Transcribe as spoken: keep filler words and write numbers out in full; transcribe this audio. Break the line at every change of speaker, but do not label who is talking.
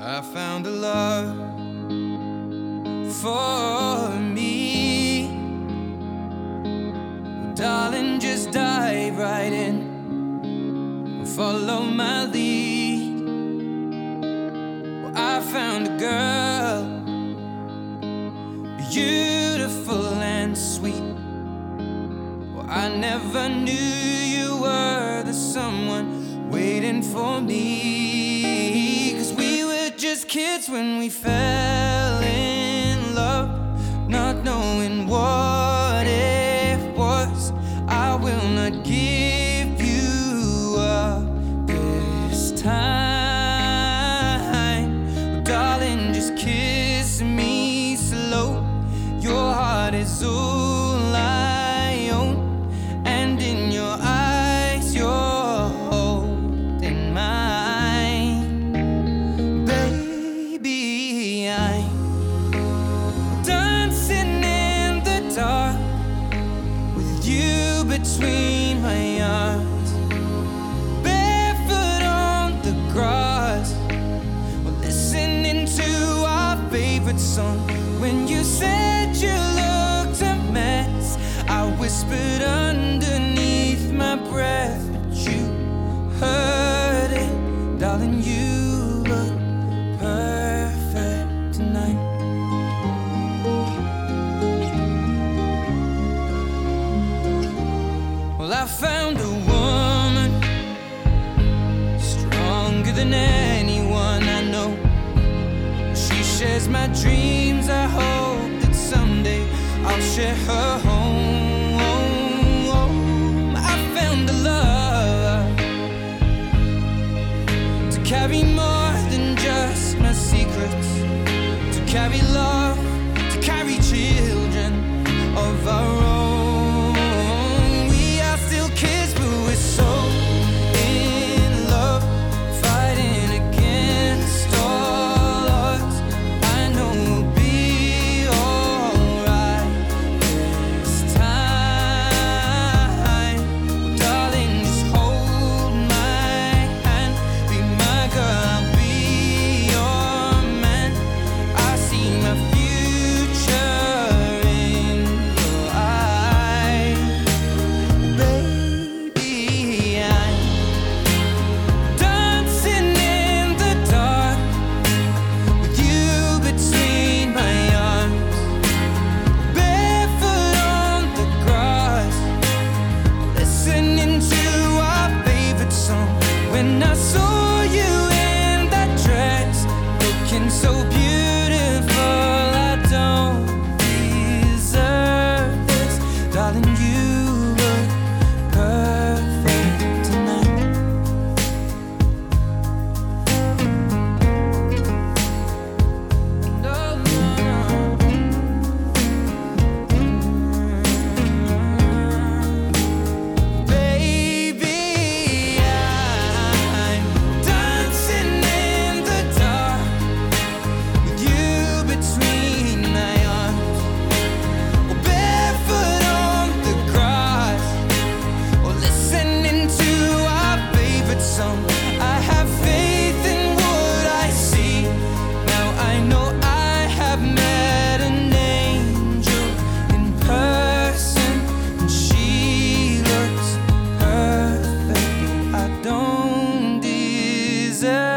I found a love for me. Well, darling, just dive right in, follow my lead. Well, I found a girl, beautiful and sweet. Well, I never knew you were the someone waiting for me. 'Cause we were just kids when we fell in love, not knowing what it was. I will not give you up this time. Oh, darling, just kiss me slow. Your heart is all I own, and in your eyes you're holding mine. Baby, I'm dancing in the dark with you between my arms, barefoot on the grass, listening to our favorite song. When you said you looked a mess, I whispered underneath my breath, but you heard it. Darling, you look perfect tonight. Well, I found a woman stronger than anyone I know. She shares my dreams. I hope that someday I'll share her home. I found a love to carry more than just my secrets, to carry love, to carry children of our own. We are still kids, but we're so in love, fighting against all odds. I know we'll be alright this time. Darling, just hold my hand, be my girl, I'll be your man. I see my future in your eyes. Baby, I'm dancing in the dark with you between my arms, barefoot on the grass, listening to our favorite song. When I saw you in that dress, looking so beautiful, I don't deserve this. Darling, you look perfect tonight. No, no, no. Baby, I'm dancing in the dark with you between my arms, or barefoot on the grass, or listening to our favorite song. I have faith in what I see. Now I know I have met an angel in person, and she looks perfect. I don't deserve